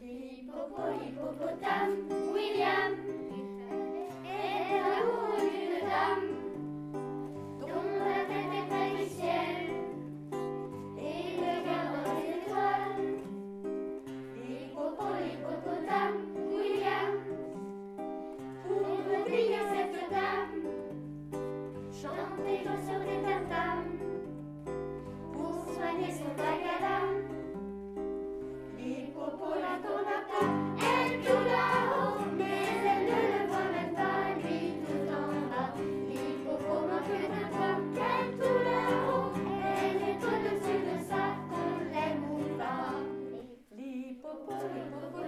L'hippopotame, William, est l'amour d'une dame dont la tête est près du ciel et le regard dans les étoiles. L'hippopotame, William, pour bénir cette dame, chantez sur des tatames pour soigner son bac à l'âme. L'hippopotatonata, elle tout là-haut, mais elle ne le voit même pas, lui tout en bas. L'hippopotatonata, elle tout là-haut, elle est au-dessus de ça, qu'on l'aime ou pas. L'hippopotame.